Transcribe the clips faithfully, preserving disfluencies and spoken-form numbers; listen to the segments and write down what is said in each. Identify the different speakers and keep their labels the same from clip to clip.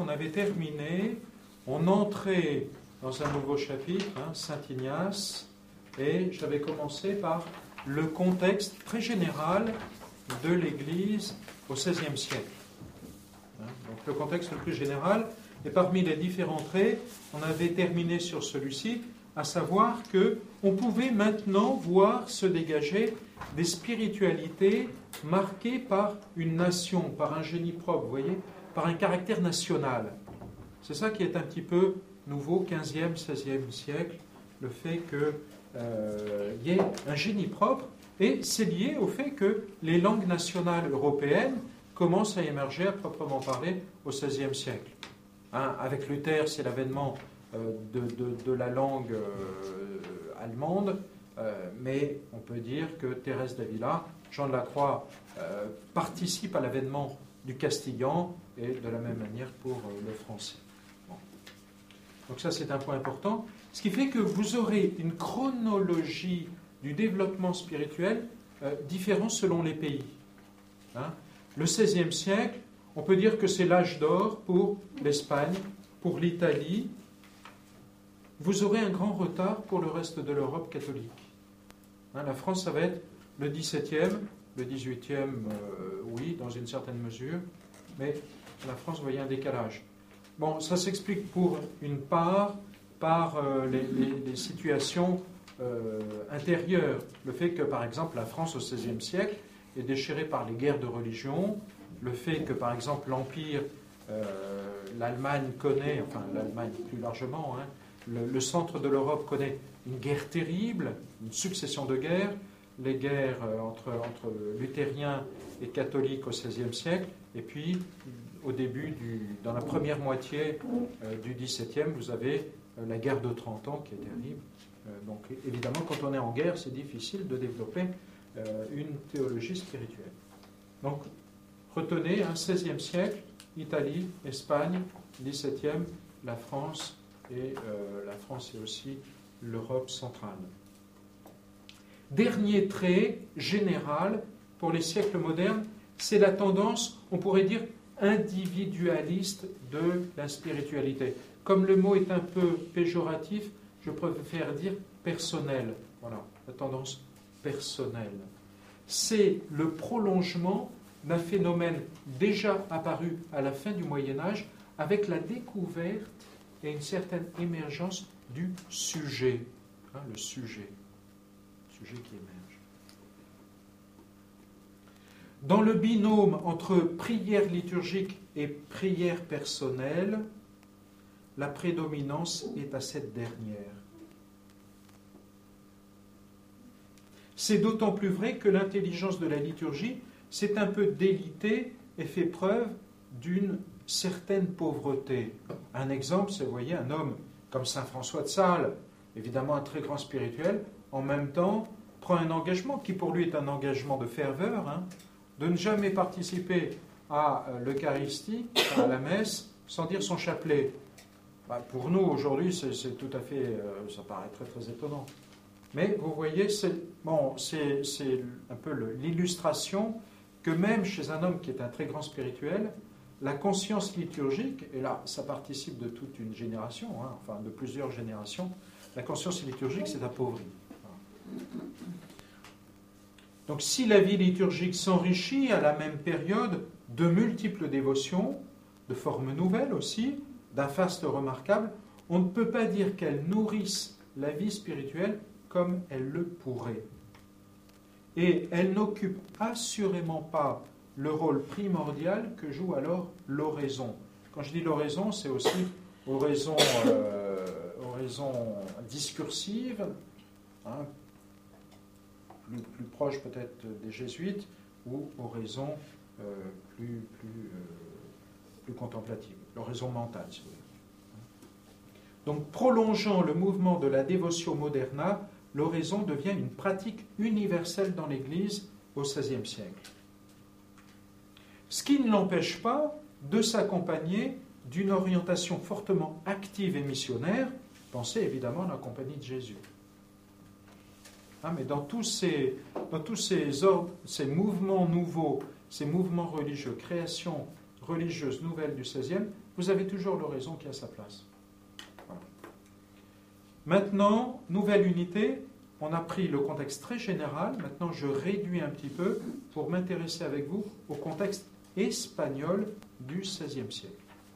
Speaker 1: on avait terminé, on entrait dans un nouveau chapitre, hein, Saint Ignace, et j'avais commencé par le contexte très général de l'Église au seizième siècle. Hein, donc le contexte le plus général, et parmi les différents traits, on avait terminé sur celui-ci, à savoir qu'on pouvait maintenant voir se dégager des spiritualités marquées par une nation, par un génie propre, vous voyez, par un caractère national. C'est ça qui est un petit peu nouveau, quinzième, seizième siècle, le fait qu'il euh, y ait un génie propre, et c'est lié au fait que les langues nationales européennes commencent à émerger à proprement parler au seizième siècle. Hein, avec Luther, c'est l'avènement euh, de, de, de la langue euh, allemande, euh, mais on peut dire que Thérèse d'Avila, Jean de la Croix euh, participent à l'avènement du castillan et de la même manière pour euh, le français. Bon. Donc ça, c'est un point important. Ce qui fait que vous aurez une chronologie du développement spirituel euh, différente selon les pays. Hein. Le seizième siècle, on peut dire que c'est l'âge d'or pour l'Espagne, pour l'Italie. Vous aurez un grand retard pour le reste de l'Europe catholique. Hein, la France, ça va être le dix-septième, le dix-huitième, euh, oui, dans une certaine mesure, mais la France, vous voyez un décalage. Bon, ça s'explique pour une part par euh, les, les, les situations euh, intérieures. Le fait que, par exemple, la France au seizième siècle est déchirée par les guerres de religion, le fait que, par exemple, l'Empire, euh, l'Allemagne connaît, enfin l'Allemagne plus largement, hein, le, le centre de l'Europe connaît une guerre terrible, une succession de guerres, les guerres entre, entre luthériens et catholiques au seizième siècle, et puis au début, du, dans la première moitié euh, du dix-septième, vous avez euh, la guerre de trente ans qui est terrible. Euh, donc évidemment, quand on est en guerre, c'est difficile de développer euh, une théologie spirituelle. Donc retenez, hein, seizième siècle, Italie, Espagne, dix-septième, la France, et euh, la France et aussi l'Europe centrale. Dernier trait général pour les siècles modernes, c'est la tendance, on pourrait dire, individualiste de la spiritualité. Comme le mot est un peu péjoratif, je préfère dire personnel. Voilà, la tendance personnelle. C'est le prolongement d'un phénomène déjà apparu à la fin du Moyen-Âge avec la découverte et une certaine émergence du sujet. Hein, le sujet. Le sujet qui émerge. Dans le binôme entre prière liturgique et prière personnelle, la prédominance est à cette dernière. C'est d'autant plus vrai que l'intelligence de la liturgie s'est un peu délitée et fait preuve d'une certaine pauvreté. Un exemple, c'est, vous voyez, un homme comme saint François de Sales, évidemment un très grand spirituel, en même temps prend un engagement qui pour lui est un engagement de ferveur, hein, de ne jamais participer à l'Eucharistie, à la messe, sans dire son chapelet. Bah, pour nous, aujourd'hui, c'est, c'est tout à fait, euh, ça paraît très très étonnant. Mais vous voyez, c'est, bon, c'est, c'est un peu le, l'illustration que même chez un homme qui est un très grand spirituel, la conscience liturgique, et là, ça participe de toute une génération, hein, enfin de plusieurs générations, la conscience liturgique s'est appauvrie. Voilà. Donc si la vie liturgique s'enrichit à la même période de multiples dévotions, de formes nouvelles aussi, d'un faste remarquable, on ne peut pas dire qu'elle nourrisse la vie spirituelle comme elle le pourrait. Et elle n'occupe assurément pas le rôle primordial que joue alors l'oraison. Quand je dis l'oraison, c'est aussi oraison, euh, oraison discursive, hein, plus, plus proche peut-être des jésuites, ou oraison euh, plus, plus, euh, plus contemplative, l'oraison mentale, si vous voulez. Donc, prolongeant le mouvement de la Devotio Moderna, l'oraison devient une pratique universelle dans l'Église au seizième siècle. Ce qui ne l'empêche pas de s'accompagner d'une orientation fortement active et missionnaire. Pensez évidemment à la Compagnie de Jésus. Hein, mais dans tous ces, dans tous ces ordres, ces mouvements nouveaux, ces mouvements religieux, créations religieuses nouvelles du seizième, vous avez toujours l'oraison qui a sa place. Voilà. Maintenant, nouvelle unité, on a pris le contexte très général, maintenant je réduis un petit peu pour m'intéresser avec vous au contexte espagnol du seizième siècle.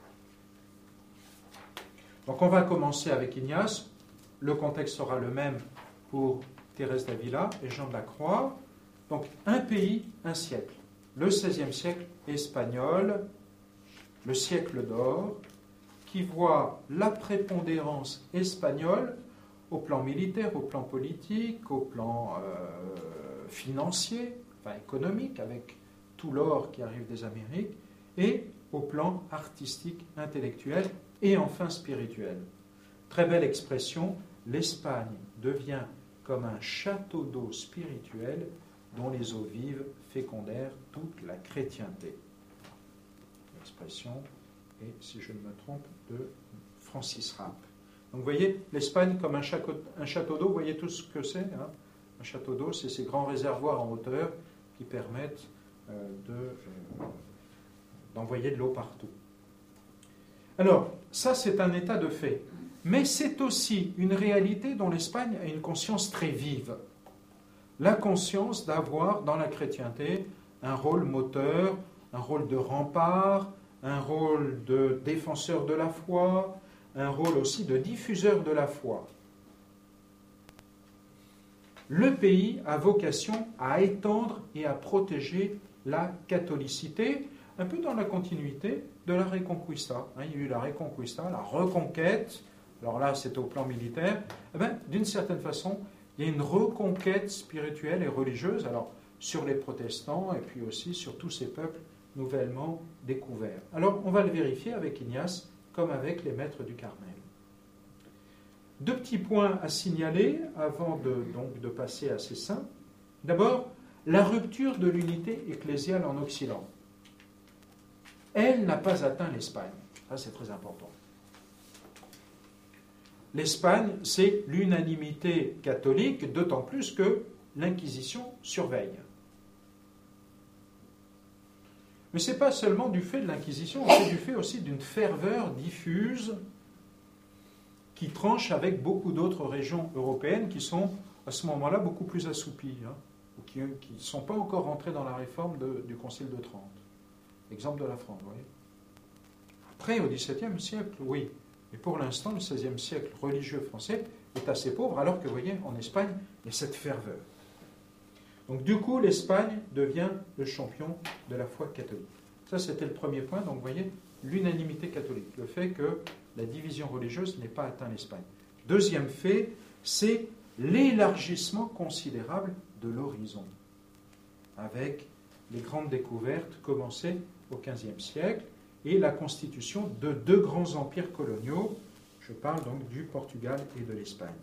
Speaker 1: Donc on va commencer avec Ignace, le contexte sera le même pour Thérèse d'Avila et Jean de la Croix. Donc un pays, un siècle. Le seizième siècle espagnol, le siècle d'or, qui voit la prépondérance espagnole au plan militaire, au plan politique, au plan euh, financier, enfin économique, avec tout l'or qui arrive des Amériques, et au plan artistique, intellectuel et enfin spirituel. Très belle expression, l'Espagne devient comme un château d'eau spirituel dont les eaux vives fécondèrent toute la chrétienté. L'expression est, si je ne me trompe, de Francis Rapp. Donc vous voyez, l'Espagne comme un château, un château d'eau, vous voyez tout ce que c'est, hein? Un château d'eau, c'est ces grands réservoirs en hauteur qui permettent euh, de, euh, d'envoyer de l'eau partout. Alors, ça c'est un état de fait. Mais c'est aussi une réalité dont l'Espagne a une conscience très vive. La conscience d'avoir dans la chrétienté un rôle moteur, un rôle de rempart, un rôle de défenseur de la foi, un rôle aussi de diffuseur de la foi. Le pays a vocation à étendre et à protéger la catholicité, un peu dans la continuité de la Reconquista. Hein, il y a eu la Reconquista, la reconquête. Alors là, c'est au plan militaire. Eh bien, d'une certaine façon, il y a une reconquête spirituelle et religieuse, alors sur les protestants et puis aussi sur tous ces peuples nouvellement découverts. Alors, on va le vérifier avec Ignace, comme avec les maîtres du Carmel. Deux petits points à signaler avant de, donc, de passer à ces saints. D'abord, la rupture de l'unité ecclésiale en Occident. Elle n'a pas atteint l'Espagne. Ça, c'est très important. L'Espagne, c'est l'unanimité catholique, d'autant plus que l'Inquisition surveille. Mais ce n'est pas seulement du fait de l'Inquisition, c'est du fait aussi d'une ferveur diffuse qui tranche avec beaucoup d'autres régions européennes qui sont à ce moment-là beaucoup plus assouplies, hein, ou qui ne sont pas encore rentrées dans la réforme de, du Concile de Trente. Exemple de la France, vous voyez. Après, au dix-septième siècle, oui. Mais pour l'instant, le seizième siècle religieux français est assez pauvre, alors que, vous voyez, en Espagne, il y a cette ferveur. Donc, du coup, l'Espagne devient le champion de la foi catholique. Ça, c'était le premier point. Donc, vous voyez, l'unanimité catholique, le fait que la division religieuse n'ait pas atteint l'Espagne. Deuxième fait, c'est l'élargissement considérable de l'horizon, avec les grandes découvertes commencées au quinzième siècle, et la constitution de deux grands empires coloniaux. Je parle donc du Portugal et de l'Espagne.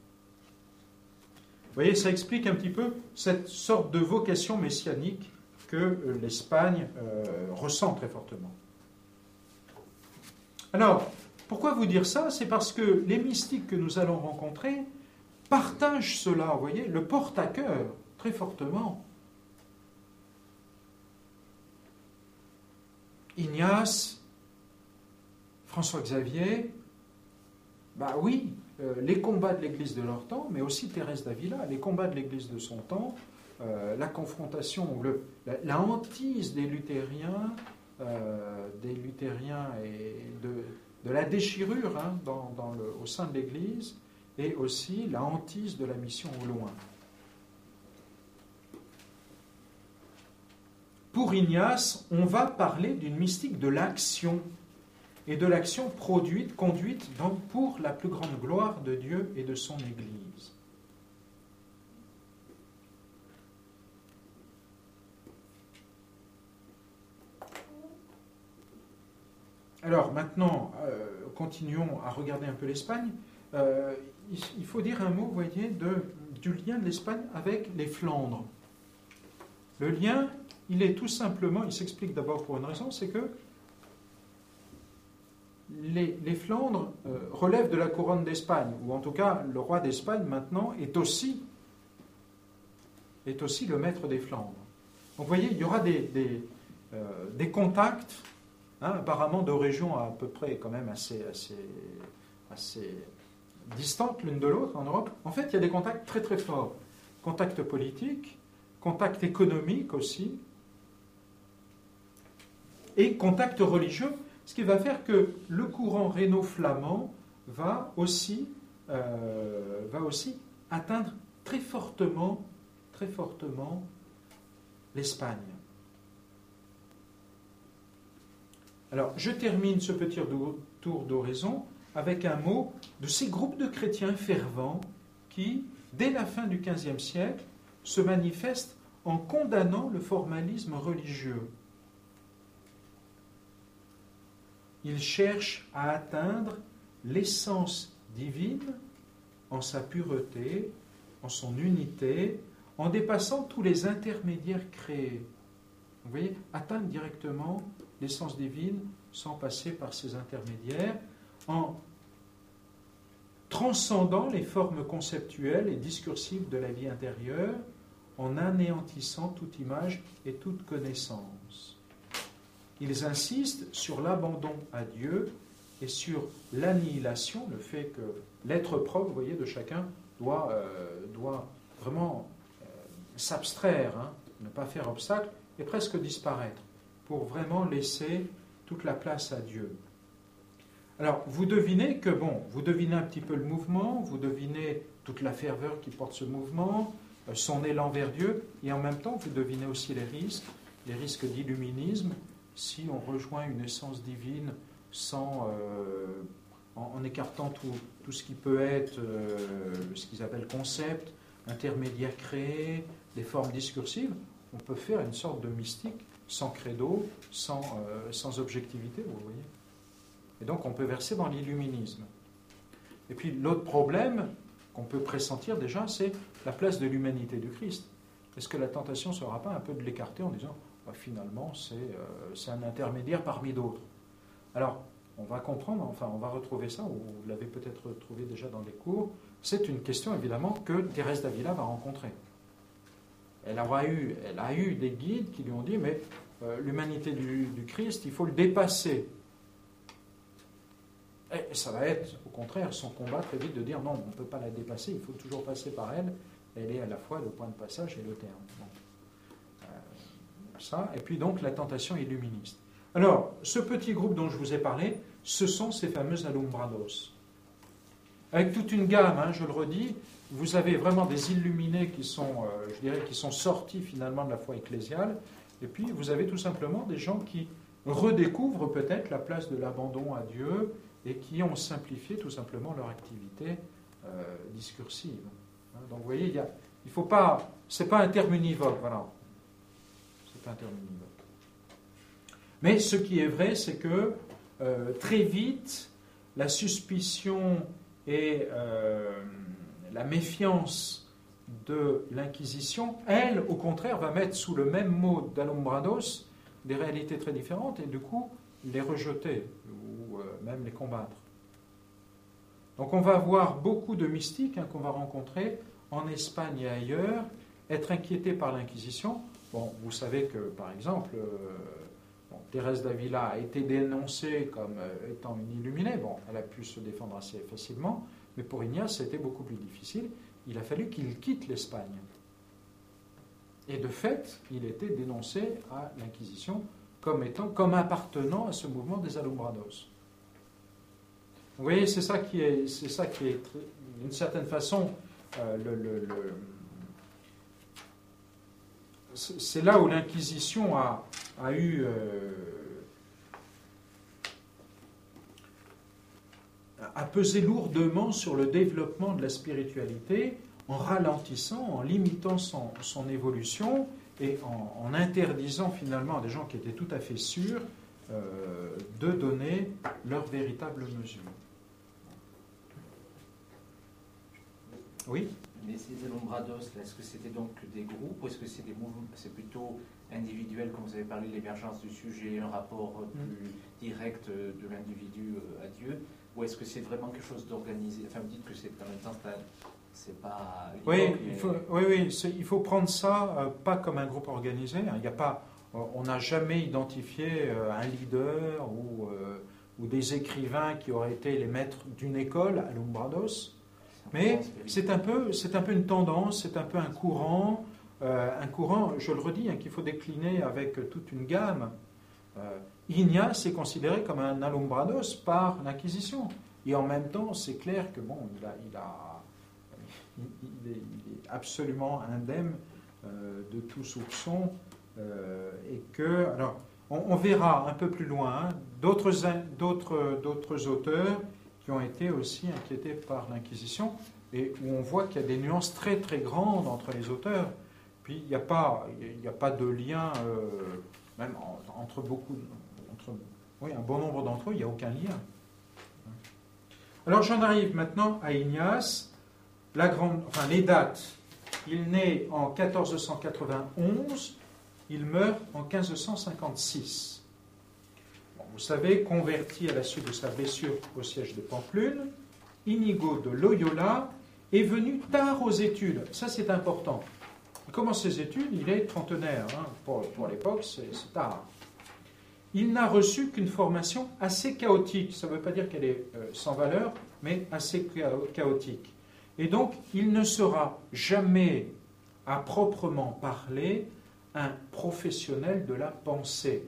Speaker 1: Vous voyez, ça explique un petit peu cette sorte de vocation messianique que l'Espagne euh, ressent très fortement. Alors, pourquoi vous dire ça? C'est parce que les mystiques que nous allons rencontrer partagent cela, vous voyez, le portent à cœur très fortement. Ignace, François-Xavier, bah oui, euh, les combats de l'Église de leur temps, mais aussi Thérèse d'Avila, les combats de l'Église de son temps, euh, la confrontation, le, la, la hantise des luthériens, euh, des luthériens et de, de la déchirure hein, dans, dans le, au sein de l'Église, et aussi la hantise de la mission au loin. Pour Ignace, on va parler d'une mystique de l'action, et de l'action produite, conduite donc pour la plus grande gloire de Dieu et de son Église. Alors maintenant, euh, continuons à regarder un peu l'Espagne. Euh, il, il faut dire un mot, vous voyez, de, du lien de l'Espagne avec les Flandres. Le lien, il est tout simplement, il s'explique d'abord pour une raison, c'est que les, les Flandres euh, relèvent de la couronne d'Espagne, ou en tout cas, le roi d'Espagne maintenant est aussi, est aussi le maître des Flandres. Donc vous voyez, il y aura des, des, euh, des contacts hein, apparemment de régions à peu près quand même assez, assez, assez distantes l'une de l'autre en Europe. En fait, il y a des contacts très très forts. Contacts politiques, contacts économiques aussi, et contacts religieux, ce qui va faire que le courant rhéno-flamand va aussi, euh, va aussi atteindre très fortement, très fortement l'Espagne. Alors, je termine ce petit tour d'horizon avec un mot de ces groupes de chrétiens fervents qui, dès la fin du quinzième siècle, se manifestent en condamnant le formalisme religieux. Ils cherchent à atteindre l'essence divine en sa pureté, en son unité, en dépassant tous les intermédiaires créés. Vous voyez, atteindre directement l'essence divine sans passer par ces intermédiaires, en transcendant les formes conceptuelles et discursives de la vie intérieure, en anéantissant toute image et toute connaissance. Ils insistent sur l'abandon à Dieu et sur l'annihilation, le fait que l'être propre, vous voyez, de chacun doit, euh, doit vraiment euh, s'abstraire, hein, ne pas faire obstacle, et presque disparaître, pour vraiment laisser toute la place à Dieu. Alors, vous devinez que, bon, vous devinez un petit peu le mouvement, vous devinez toute la ferveur qui porte ce mouvement, euh, son élan vers Dieu, et en même temps, vous devinez aussi les risques, les risques d'illuminisme, si on rejoint une essence divine sans, euh, en, en écartant tout, tout ce qui peut être euh, ce qu'ils appellent concept, intermédiaire créé, des formes discursives, on peut faire une sorte de mystique sans credo, sans, euh, sans objectivité, vous voyez. Et donc on peut verser dans l'illuminisme. Et puis l'autre problème qu'on peut pressentir déjà, c'est la place de l'humanité du Christ. Est-ce que la tentation ne sera pas un peu de l'écarter en disant bah, finalement c'est, euh, c'est un intermédiaire parmi d'autres. Alors on va comprendre, enfin on va retrouver ça, ou vous l'avez peut-être retrouvé déjà dans les cours, c'est une question évidemment que Thérèse d'Avila va rencontrer. Elle, aura eu, elle a eu des guides qui lui ont dit mais euh, l'humanité du, du Christ, il faut le dépasser. Et ça va être, au contraire, son combat très vite de dire non, on ne peut pas la dépasser, il faut toujours passer par elle. Elle est à la fois le point de passage et le terme. Bon. Euh, ça, et puis donc la tentation illuministe. Alors, ce petit groupe dont je vous ai parlé, ce sont ces fameux alumbrados. Avec toute une gamme, hein, je le redis, vous avez vraiment des illuminés qui sont, euh, je dirais, qui sont sortis finalement de la foi ecclésiale, et puis vous avez tout simplement des gens qui redécouvrent peut-être la place de l'abandon à Dieu, et qui ont simplifié tout simplement leur activité euh, discursive. Donc vous voyez, il ne il faut pas, c'est pas un terme univoque, voilà. C'est pas un terme univoque. Mais ce qui est vrai, c'est que euh, très vite, la suspicion et euh, la méfiance de l'Inquisition, elle, au contraire, va mettre sous le même mot d'alumbrados des réalités très différentes, et du coup, les rejeter, ou euh, même les combattre. Donc on va voir beaucoup de mystiques hein, qu'on va rencontrer en Espagne et ailleurs, être inquiétés par l'Inquisition. Bon, vous savez que, par exemple, euh, bon, Thérèse d'Avila a été dénoncée comme euh, étant une illuminée. Bon, elle a pu se défendre assez facilement, mais pour Ignace, c'était beaucoup plus difficile. Il a fallu qu'il quitte l'Espagne. Et de fait, il était dénoncé à l'Inquisition comme étant, comme appartenant à ce mouvement des alumbrados. Vous voyez, c'est ça qui est, c'est ça qui est, d'une certaine façon, euh, le, le, le, c'est là où l'Inquisition a, a eu euh, a pesé lourdement sur le développement de la spiritualité, en ralentissant, en limitant son, son évolution, et en, en interdisant finalement à des gens qui étaient tout à fait sûrs euh, de donner leur véritable mesure. Oui.
Speaker 2: Mais ces alumbrados, est-ce que c'était donc des groupes ou est-ce que c'est des mouvements, c'est plutôt individuel, comme vous avez parlé de l'émergence du sujet, un rapport plus direct de l'individu à Dieu, ou est-ce que c'est vraiment quelque chose d'organisé? Enfin, vous dites que c'est en même temps, c'est pas...
Speaker 1: Oui,
Speaker 2: mais...
Speaker 1: il faut, oui, oui c'est, il faut prendre ça euh, pas comme un groupe organisé. Hein. Il n'y a pas on n'a jamais identifié un leader ou, euh, ou des écrivains qui auraient été les maîtres d'une école, Alumbrados, mais c'est un peu, c'est un peu une tendance, c'est un peu un courant, euh, un courant, je le redis, hein, qu'il faut décliner avec toute une gamme. Euh, Ignace est considéré comme un Alumbrados par l'Inquisition, et en même temps, c'est clair que bon, il a, il a, il est, il est absolument indemne euh, de tout soupçon. Euh, et que, alors, on, on verra un peu plus loin hein, d'autres, d'autres, d'autres auteurs qui ont été aussi inquiétés par l'Inquisition et où on voit qu'il y a des nuances très très grandes entre les auteurs. Puis il n'y a pas, il n'y a pas de lien, euh, même entre beaucoup, entre, oui, un bon nombre d'entre eux, il n'y a aucun lien. Alors j'en arrive maintenant à Ignace, la grande, enfin les dates. Il naît en quatorze cent quatre-vingt-onze. Il meurt en quinze cent cinquante-six. Bon, vous savez, converti à la suite de sa blessure au siège de Pampelune, Inigo de Loyola est venu tard aux études. Ça, c'est important. Il commence ses études, il est trentenaire. Hein. Pour, pour l'époque, c'est, c'est tard. Il n'a reçu qu'une formation assez chaotique. Ça ne veut pas dire qu'elle est euh, sans valeur, mais assez chaotique. Et donc, il ne sera jamais, à proprement parler, un professionnel de la pensée.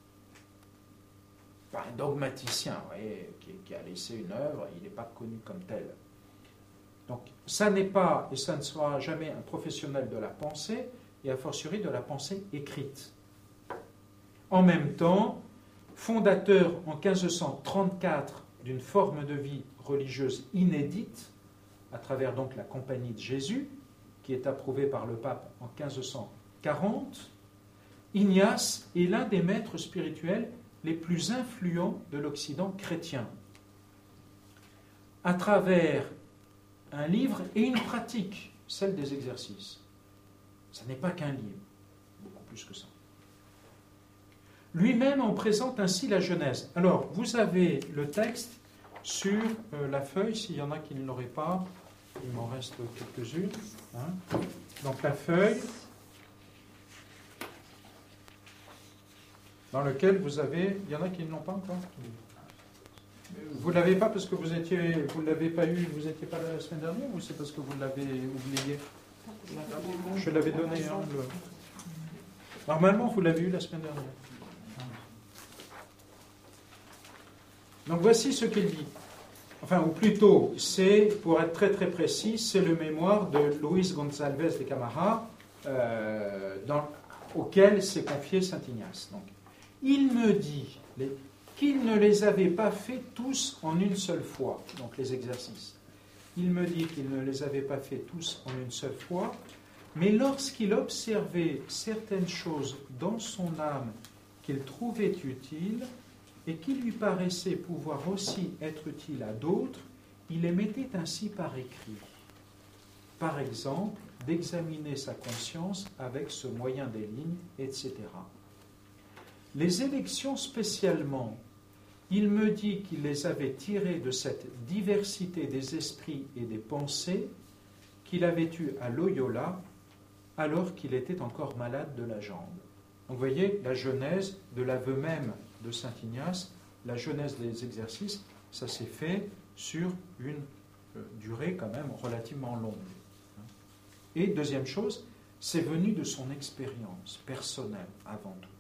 Speaker 1: Enfin, un dogmaticien, vous voyez, qui, qui a laissé une œuvre, il n'est pas connu comme tel. Donc, ça n'est pas, et ça ne sera jamais un professionnel de la pensée, et a fortiori de la pensée écrite. En même temps, fondateur en quinze cent trente-quatre d'une forme de vie religieuse inédite, à travers donc la Compagnie de Jésus, qui est approuvée par le pape en quinze cent quarante, Ignace est l'un des maîtres spirituels les plus influents de l'Occident chrétien. À travers un livre et une pratique, celle des exercices. Ce n'est pas qu'un livre, beaucoup plus que ça. Lui-même en présente ainsi la genèse. Alors, vous avez le texte sur euh, la feuille, s'il y en a qui ne l'auraient pas, il m'en reste quelques-unes. Hein. Donc la feuille, dans lequel vous avez, il y en a qui ne l'ont pas encore. Vous ne l'avez pas parce que vous étiez, vous ne l'avez pas eu, vous n'étiez pas là la semaine dernière, ou c'est parce que vous l'avez oublié? Je l'avais donné. Hein, le... Normalement, vous l'avez eu la semaine dernière. Donc voici ce qu'il dit. Enfin, ou plutôt, c'est, pour être très très précis, c'est le mémoire de Luis González de Camara, euh, dans, auquel s'est confié saint Ignace. Donc, il me dit les, qu'il ne les avait pas fait tous en une seule fois, donc les exercices. Il me dit qu'il ne les avait pas fait tous en une seule fois, mais lorsqu'il observait certaines choses dans son âme qu'il trouvait utiles, et qui lui paraissait pouvoir aussi être utile à d'autres, il les mettait ainsi par écrit. Par exemple, d'examiner sa conscience avec ce moyen des lignes, et cetera. Les élections spécialement, il me dit qu'il les avait tirées de cette diversité des esprits et des pensées qu'il avait eue à Loyola alors qu'il était encore malade de la jambe. Donc vous voyez, la genèse de l'aveu même de saint Ignace, la genèse des exercices, ça s'est fait sur une euh, durée quand même relativement longue. Et deuxième chose, c'est venu de son expérience personnelle avant tout.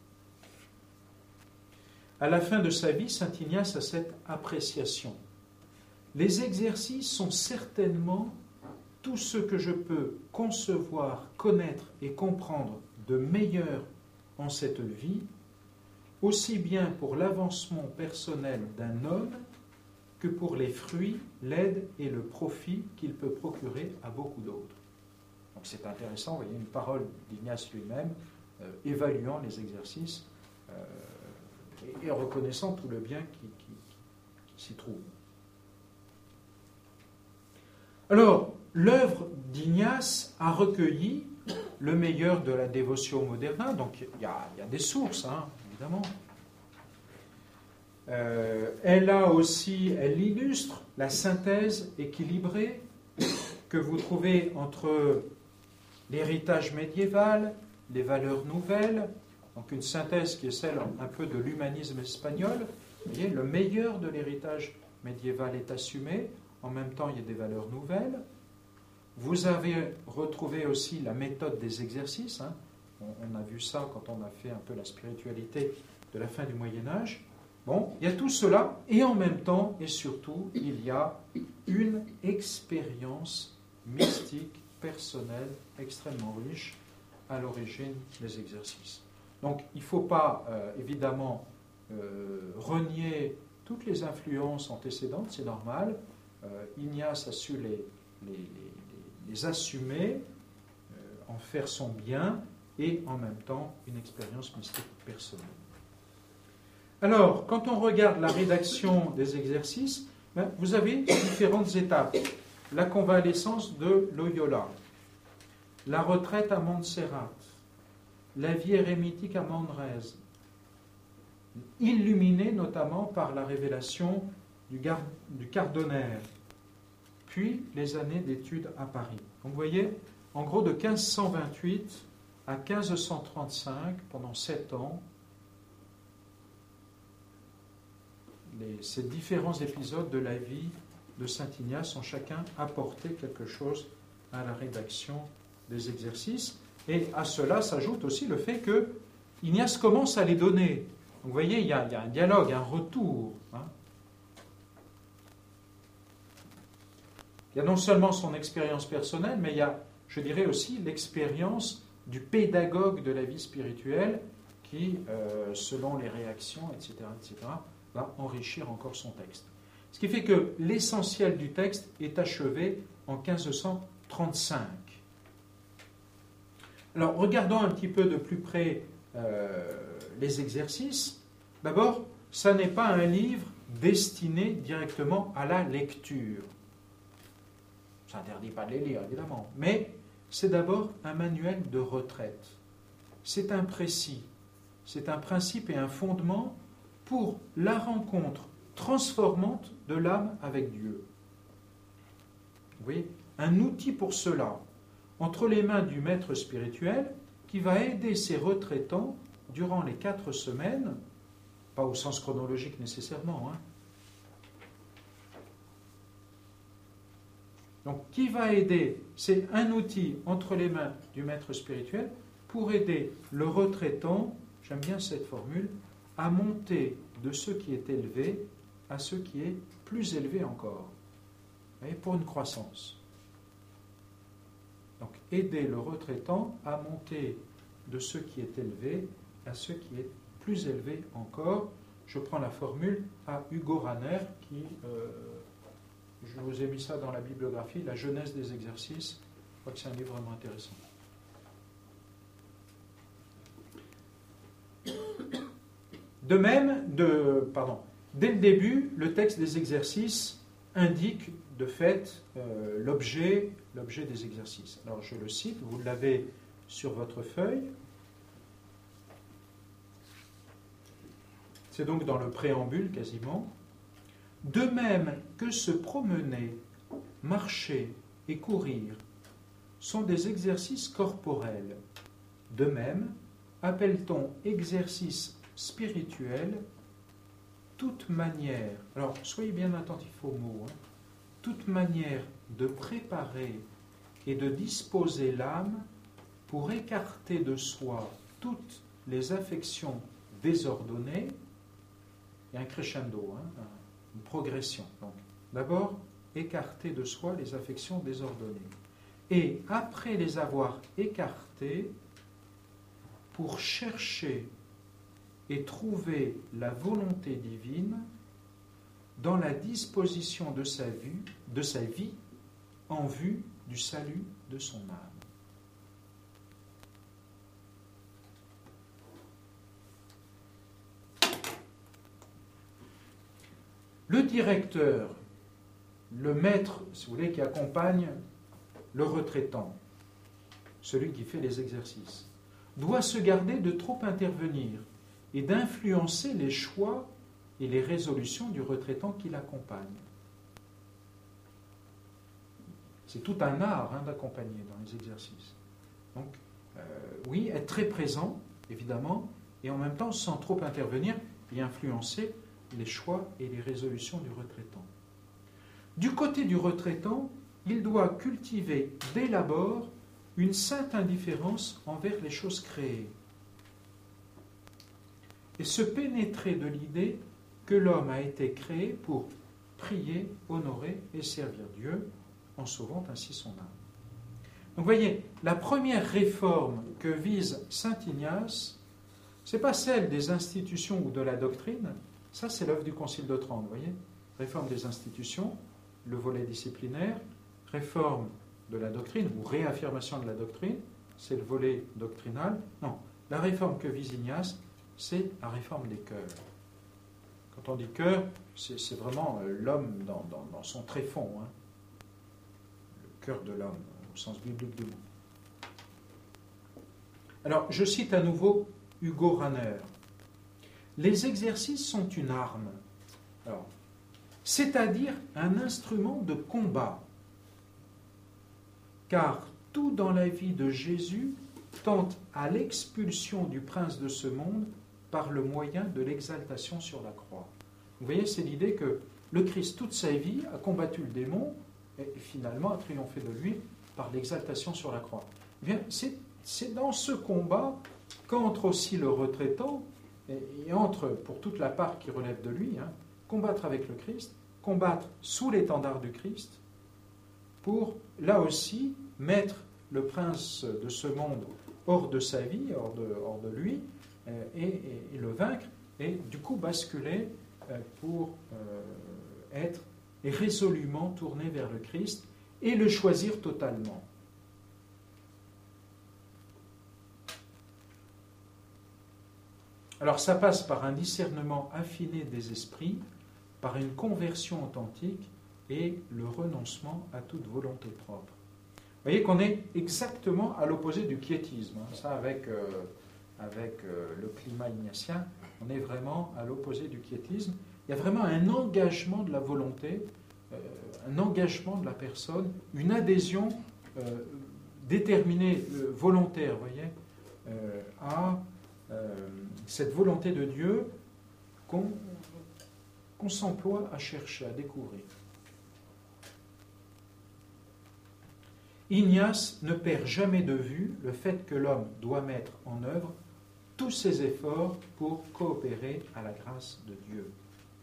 Speaker 1: À la fin de sa vie, saint Ignace a cette appréciation. Les exercices sont certainement tout ce que je peux concevoir, connaître et comprendre de meilleur en cette vie, aussi bien pour l'avancement personnel d'un homme que pour les fruits, l'aide et le profit qu'il peut procurer à beaucoup d'autres. Donc c'est intéressant, vous voyez, une parole d'Ignace lui-même, euh, évaluant les exercices euh, et, et reconnaissant tout le bien qui, qui, qui s'y trouve. Alors, l'œuvre d'Ignace a recueilli le meilleur de la dévotion moderne, donc il y a, il y a des sources, hein, évidemment. Euh, elle a aussi, elle illustre la synthèse équilibrée que vous trouvez entre l'héritage médiéval, les valeurs nouvelles, donc une synthèse qui est celle un peu de l'humanisme espagnol. Vous voyez, le meilleur de l'héritage médiéval est assumé, en même temps il y a des valeurs nouvelles. Vous avez retrouvé aussi la méthode des exercices, hein. on, on a vu ça quand on a fait un peu la spiritualité de la fin du Moyen-Âge. Bon, il y a tout cela, et en même temps, et surtout, il y a une expérience mystique, personnelle, extrêmement riche à l'origine des exercices. Donc, il ne faut pas, euh, évidemment, euh, renier toutes les influences antécédentes, c'est normal. Euh, Ignace a su les, les, les, les assumer, euh, en faire son bien, et en même temps, une expérience mystique personnelle. Alors, quand on regarde la rédaction des exercices, ben, vous avez différentes étapes. La convalescence de Loyola, la retraite à Montserrat, la vie érémitique à Manresa, illuminée notamment par la révélation du, gar- du Cardonnaire, puis les années d'études à Paris. Donc vous voyez, en gros de quinze cent vingt-huit à quinze cent trente-cinq, pendant sept ans, Les, ces différents épisodes de la vie de saint Ignace ont chacun apporté quelque chose à la rédaction des exercices. Et à cela s'ajoute aussi le fait que Ignace commence à les donner. Donc vous voyez, il y a, il y a un dialogue, un retour. Hein. Il y a non seulement son expérience personnelle, mais il y a, je dirais aussi, l'expérience du pédagogue de la vie spirituelle qui, euh, selon les réactions, et cetera, et cetera, va enrichir encore son texte. Ce qui fait que l'essentiel du texte est achevé en quinze cent trente-cinq. Alors, regardons un petit peu de plus près euh, les exercices. D'abord, ça n'est pas un livre destiné directement à la lecture. Ça n'interdit pas de les lire, évidemment. Mais c'est d'abord un manuel de retraite. C'est un précis, c'est un principe et un fondement pour la rencontre transformante de l'âme avec Dieu. Vous voyez, un outil pour cela, entre les mains du maître spirituel, qui va aider ses retraitants durant les quatre semaines, pas au sens chronologique nécessairement, hein. Donc, qui va aider, c'est un outil entre les mains du maître spirituel pour aider le retraitant, j'aime bien cette formule, à monter de ce qui est élevé à ce qui est plus élevé encore. Vous voyez, pour une croissance. Donc, aider le retraitant à monter de ce qui est élevé à ce qui est plus élevé encore. Je prends la formule à Hugo Ranner, qui, euh, je vous ai mis ça dans la bibliographie, La Genèse des exercices. Je crois que c'est un livre vraiment intéressant. De même, de, pardon, dès le début, le texte des exercices indique de fait euh, l'objet, l'objet des exercices. Alors je le cite, vous l'avez sur votre feuille. C'est donc dans le préambule quasiment. De même que se promener, marcher et courir sont des exercices corporels. De même, appelle-t-on exercice spirituel toute manière, alors soyez bien attentifs aux mots, hein, toute manière de préparer et de disposer l'âme pour écarter de soi toutes les affections désordonnées. Il y a un crescendo, hein, une progression. Donc, d'abord, écarter de soi les affections désordonnées. Et après les avoir écartées, pour chercher et trouver la volonté divine dans la disposition de sa vie, de sa vie en vue du salut de son âme. Le directeur, le maître, si vous voulez, qui accompagne le retraitant, celui qui fait les exercices, doit se garder de trop intervenir et d'influencer les choix et les résolutions du retraitant qui l'accompagne. C'est tout un art hein, d'accompagner dans les exercices. Donc, euh, oui, être très présent, évidemment, et en même temps sans trop intervenir et influencer les choix et les résolutions du retraitant. Du côté du retraitant, il doit cultiver dès l'abord une sainte indifférence envers les choses créées et se pénétrer de l'idée que l'homme a été créé pour prier, honorer et servir Dieu en sauvant ainsi son âme. Donc vous voyez, la première réforme que vise saint Ignace, ce n'est pas celle des institutions ou de la doctrine, ça c'est l'œuvre du Concile de Trente, vous voyez, réforme des institutions, le volet disciplinaire, réforme de la doctrine ou réaffirmation de la doctrine, c'est le volet doctrinal. Non, la réforme que vise Ignace, c'est la réforme des cœurs. Quand on dit cœur, c'est, c'est vraiment l'homme dans, dans, dans son tréfonds, hein. Le cœur de l'homme, au sens biblique du mot. Alors, je cite à nouveau Hugo Ranner. Les exercices sont une arme, alors, c'est-à-dire un instrument de combat, car tout dans la vie de Jésus tente à l'expulsion du prince de ce monde par le moyen de l'exaltation sur la croix. Vous voyez, c'est l'idée que le Christ, toute sa vie, a combattu le démon et finalement a triomphé de lui par l'exaltation sur la croix. Eh bien, c'est, c'est dans ce combat qu'entre aussi le retraitant et, et entre, pour toute la part qui relève de lui, hein, combattre avec le Christ, combattre sous l'étendard du Christ, pour, là aussi, mettre le prince de ce monde hors de sa vie, hors de, hors de lui, euh, et, et, et le vaincre, et du coup basculer euh, pour euh, être et résolument tourné vers le Christ, et le choisir totalement. Alors ça passe par un discernement affiné des esprits, par une conversion authentique, et le renoncement à toute volonté propre. Vous voyez qu'on est exactement à l'opposé du quiétisme. Hein. Ça, avec, euh, avec euh, le climat ignatien, on est vraiment à l'opposé du quiétisme. Il y a vraiment un engagement de la volonté, euh, un engagement de la personne, une adhésion euh, déterminée, euh, volontaire, vous voyez, euh, à euh, cette volonté de Dieu qu'on, qu'on s'emploie à chercher, à découvrir. Ignace ne perd jamais de vue le fait que l'homme doit mettre en œuvre tous ses efforts pour coopérer à la grâce de Dieu.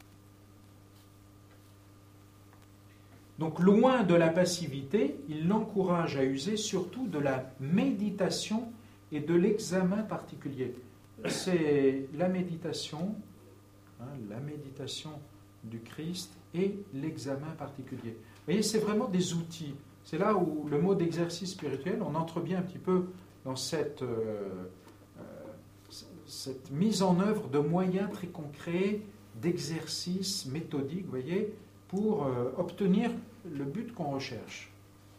Speaker 1: Donc, loin de la passivité, il l'encourage à user surtout de la méditation et de l'examen particulier. C'est la méditation, hein, la méditation du Christ et l'examen particulier. Vous voyez, c'est vraiment des outils. C'est là où le mot d'exercice spirituel, on entre bien un petit peu dans cette, euh, euh, cette mise en œuvre de moyens très concrets, d'exercices méthodiques, vous voyez, pour euh, obtenir le but qu'on recherche.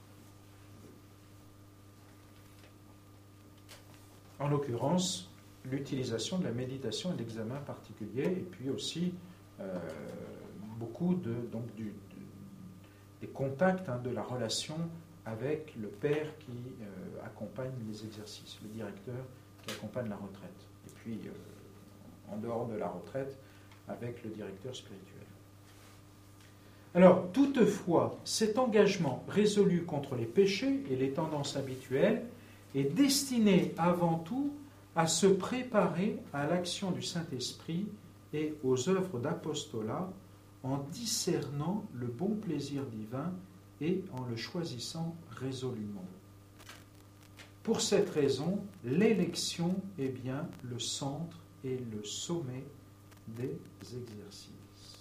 Speaker 1: En l'occurrence, l'utilisation de la méditation et de l'examen particulier, et puis aussi euh, beaucoup de, donc, du, des contacts, hein, de la relation avec le père qui euh, accompagne les exercices, le directeur qui accompagne la retraite, et puis euh, en dehors de la retraite avec le directeur spirituel. Alors, toutefois, cet engagement résolu contre les péchés et les tendances habituelles est destiné avant tout à se préparer à l'action du Saint-Esprit et aux œuvres d'apostolat en discernant le bon plaisir divin et en le choisissant résolument. Pour cette raison, l'élection est bien le centre et le sommet des exercices.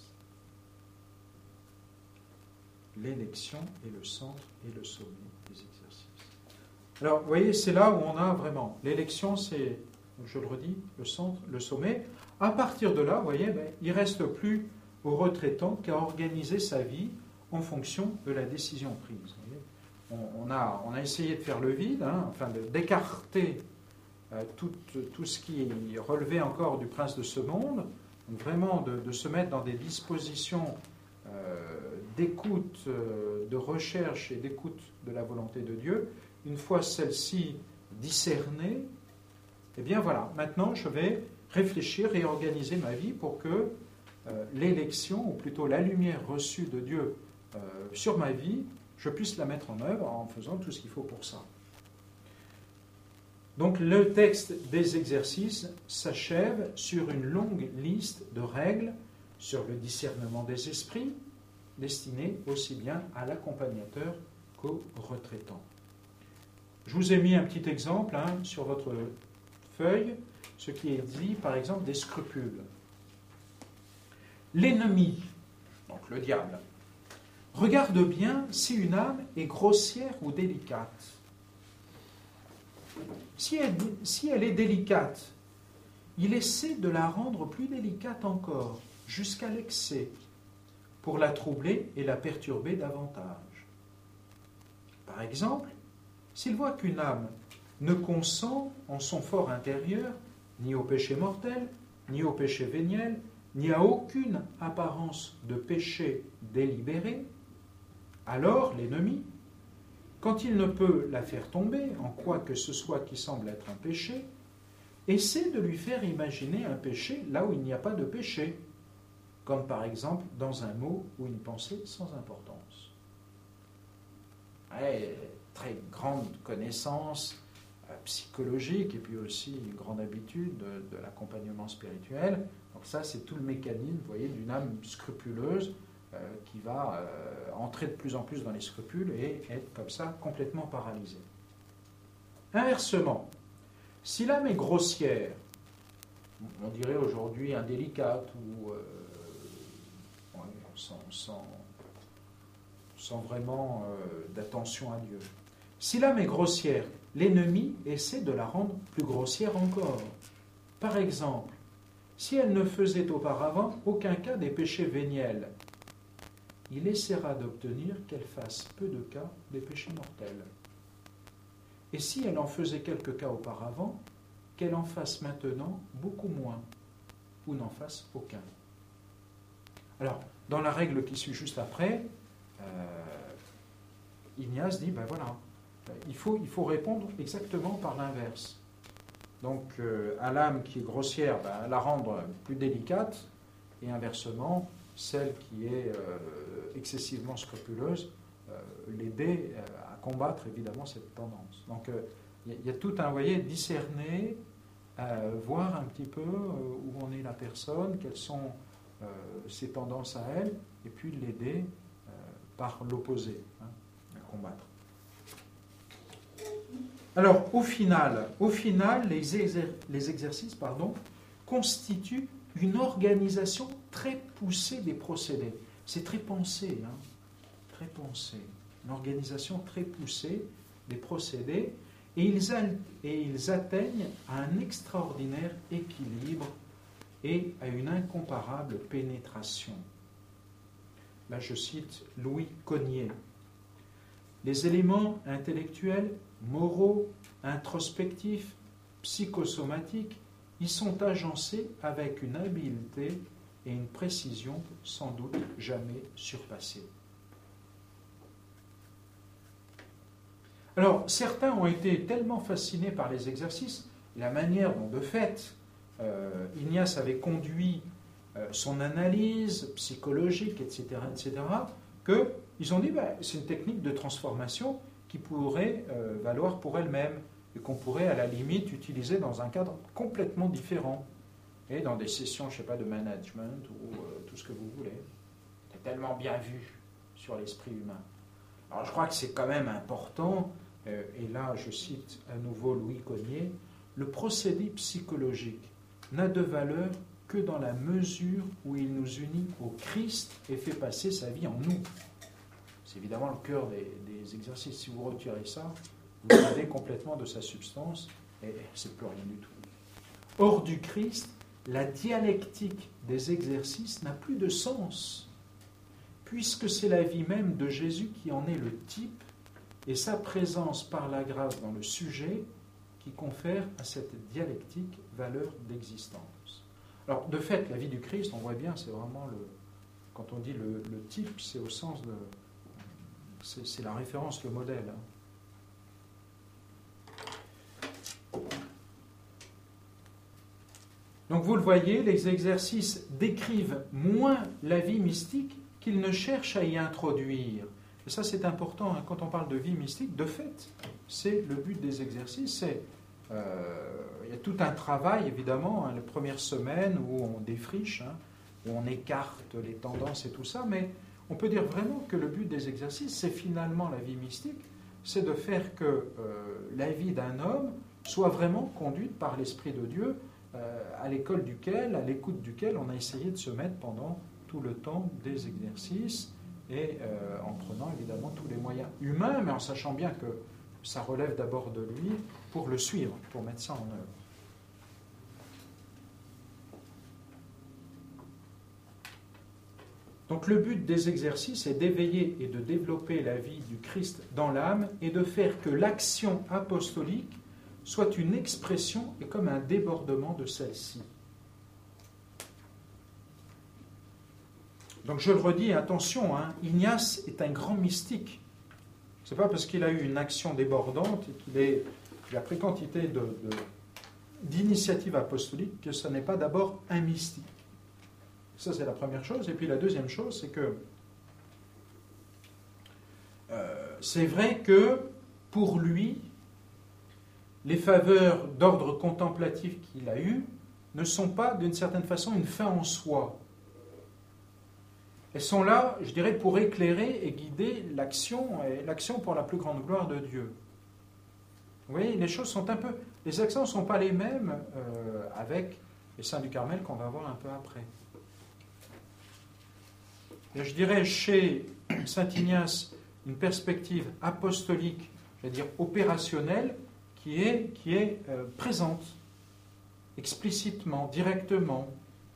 Speaker 1: L'élection est le centre et le sommet des exercices. Alors, vous voyez, c'est là où on a vraiment... L'élection, c'est, je le redis, le centre, le sommet. À partir de là, vous voyez, ben, il ne reste plus au retraitant qu'à organiser sa vie en fonction de la décision prise. On, on, a, on a essayé de faire le vide, hein, enfin de, d'écarter euh, tout, tout ce qui relevait encore du prince de ce monde, donc vraiment de, de se mettre dans des dispositions euh, d'écoute, euh, de recherche et d'écoute de la volonté de Dieu. Une fois celle-ci discernée, eh bien voilà, maintenant je vais réfléchir, réorganiser ma vie pour que euh, l'élection, ou plutôt la lumière reçue de Dieu euh, sur ma vie, je puisse la mettre en œuvre en faisant tout ce qu'il faut pour ça. Donc le texte des exercices s'achève sur une longue liste de règles sur le discernement des esprits, destinées aussi bien à l'accompagnateur qu'au retraitant. Je vous ai mis un petit exemple hein, sur votre feuille, ce qui est dit par exemple des scrupules. L'ennemi, donc le diable, regarde bien si une âme est grossière ou délicate. Si elle, si elle est délicate, il essaie de la rendre plus délicate encore, jusqu'à l'excès, pour la troubler et la perturber davantage. Par exemple, s'il voit qu'une âme ne consent en son fort intérieur ni au péché mortel, ni au péché véniel, ni à aucune apparence de péché délibéré, alors l'ennemi, quand il ne peut la faire tomber en quoi que ce soit qui semble être un péché, essaie de lui faire imaginer un péché là où il n'y a pas de péché, comme par exemple dans un mot ou une pensée sans importance. Ouais, très grande connaissance euh, psychologique et puis aussi une grande habitude de, de l'accompagnement spirituel. Donc ça, c'est tout le mécanisme, vous voyez, d'une âme scrupuleuse euh, qui va euh, entrer de plus en plus dans les scrupules et être comme ça complètement paralysée. Inversement, si l'âme est grossière, on dirait aujourd'hui indélicate ou euh, ouais, sans, sans, sans vraiment euh, d'attention à Dieu. Si l'âme est grossière, l'ennemi essaie de la rendre plus grossière encore. Par exemple, si elle ne faisait auparavant aucun cas des péchés véniels, il essaiera d'obtenir qu'elle fasse peu de cas des péchés mortels. Et si elle en faisait quelques cas auparavant, qu'elle en fasse maintenant beaucoup moins, ou n'en fasse aucun. Alors, dans la règle qui suit juste après, euh, Ignace dit, ben voilà, il faut, il faut répondre exactement par l'inverse. Donc, euh, à l'âme qui est grossière, ben, la rendre plus délicate, et inversement, celle qui est euh, excessivement scrupuleuse, euh, l'aider euh, à combattre évidemment cette tendance. Donc, euh, il y a tout un, vous voyez, discerner, euh, voir un petit peu euh, où en est la personne, quelles sont euh, ses tendances à elle, et puis l'aider euh, par l'opposé, hein, à combattre. Alors, au final, au final les, exer- les exercices pardon, constituent une organisation très poussée des procédés. C'est très pensé, hein, très pensé. Une organisation très poussée des procédés, et ils, a- et ils atteignent à un extraordinaire équilibre et à une incomparable pénétration. Là, je cite Louis Cogniet. Les éléments intellectuels, moraux, introspectifs, psychosomatiques y sont agencés avec une habileté et une précision sans doute jamais surpassées. Alors, certains ont été tellement fascinés par les exercices, la manière dont, de fait, euh, Ignace avait conduit euh, son analyse psychologique, et cetera, et cetera, qu'ils ont dit ben, c'est une technique de transformation qui pourrait euh, valoir pour elle-même et qu'on pourrait à la limite utiliser dans un cadre complètement différent et dans des sessions, je ne sais pas, de management ou euh, tout ce que vous voulez. C'est tellement bien vu sur l'esprit humain. Alors je crois que c'est quand même important, euh, et là je cite à nouveau Louis Cogniet, le procédé psychologique n'a de valeur que dans la mesure où il nous unit au Christ et fait passer sa vie en nous. C'est évidemment le cœur des, des exercices. Si vous retirez ça, vous perdez complètement de sa substance et c'est plus rien du tout. Hors du Christ, la dialectique des exercices n'a plus de sens, puisque c'est la vie même de Jésus qui en est le type et sa présence par la grâce dans le sujet qui confère à cette dialectique valeur d'existence. Alors, de fait, la vie du Christ, on voit bien, c'est vraiment le... Quand on dit le, le type, c'est au sens de... C'est, c'est la référence, le modèle. Hein. Donc vous le voyez, les exercices décrivent moins la vie mystique qu'ils ne cherchent à y introduire. Et ça c'est important, hein, quand on parle de vie mystique, de fait, c'est le but des exercices, c'est, euh, il y a tout un travail évidemment, hein, les premières semaines où on défriche, hein, où on écarte les tendances et tout ça, mais on peut dire vraiment que le but des exercices, c'est finalement la vie mystique, c'est de faire que euh, la vie d'un homme soit vraiment conduite par l'Esprit de Dieu, euh, à l'école duquel, à l'écoute duquel on a essayé de se mettre pendant tout le temps des exercices, et euh, en prenant évidemment tous les moyens humains, mais en sachant bien que ça relève d'abord de lui, pour le suivre, pour mettre ça en œuvre. Donc le but des exercices est d'éveiller et de développer la vie du Christ dans l'âme et de faire que l'action apostolique soit une expression et comme un débordement de celle-ci. Donc je le redis, attention, hein, Ignace est un grand mystique. Ce n'est pas parce qu'il a eu une action débordante et qu'il est, il a pris quantité de, de, d'initiatives apostoliques que ce n'est pas d'abord un mystique. Ça, c'est la première chose. Et puis la deuxième chose, c'est que euh, c'est vrai que pour lui, les faveurs d'ordre contemplatif qu'il a eues ne sont pas, d'une certaine façon, une fin en soi. Elles sont là, je dirais, pour éclairer et guider l'action, et l'action pour la plus grande gloire de Dieu. Vous voyez, les choses sont un peu... Les accents ne sont pas les mêmes euh, avec les saints du Carmel qu'on va voir un peu après. Et je dirais chez saint Ignace une perspective apostolique, je vais dire opérationnelle, qui est, qui est euh, présente, explicitement, directement.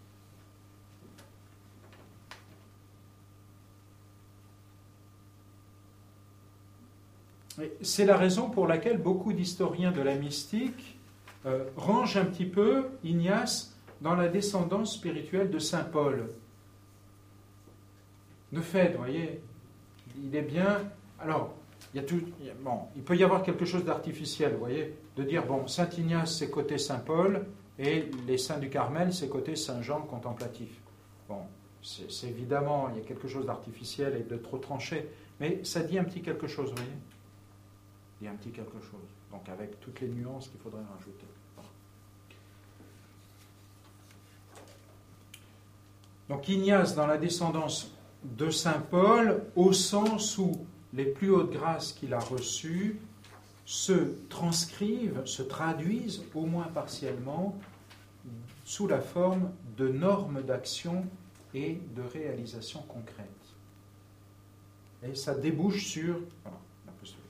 Speaker 1: Et c'est la raison pour laquelle beaucoup d'historiens de la mystique euh, rangent un petit peu Ignace dans la descendance spirituelle de saint Paul. De fait, vous voyez, il est bien... Alors, il, y a tout, il, y a, bon, il peut y avoir quelque chose d'artificiel, vous voyez, de dire, bon, saint Ignace, c'est côté saint Paul, et les saints du Carmel, c'est côté saint Jean contemplatif. Bon, c'est, c'est évidemment, il y a quelque chose d'artificiel et de trop tranché, mais ça dit un petit quelque chose, vous voyez. Il y a un petit quelque chose, donc avec toutes les nuances qu'il faudrait rajouter. Bon. Donc Ignace, dans la descendance de saint Paul, au sens où les plus hautes grâces qu'il a reçues se transcrivent, se traduisent, au moins partiellement, sous la forme de normes d'action et de réalisation concrète. Et ça débouche sur voilà, l'apostolique.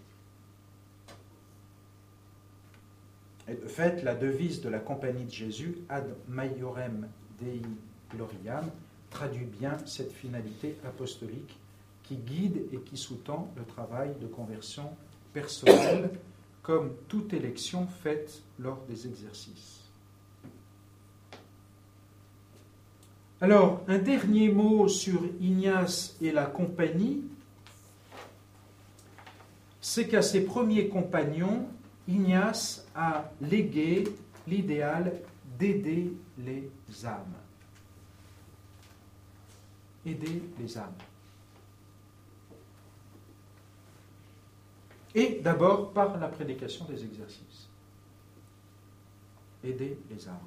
Speaker 1: Et de fait, la devise de la Compagnie de Jésus, Ad Maiorem Dei Gloriam, traduit bien cette finalité apostolique qui guide et qui sous-tend le travail de conversion personnelle comme toute élection faite lors des exercices. Alors, un dernier mot sur Ignace et la compagnie, c'est qu'à ses premiers compagnons, Ignace a légué l'idéal d'aider les âmes. Aider les âmes. Et d'abord par la prédication des exercices. Aider les âmes.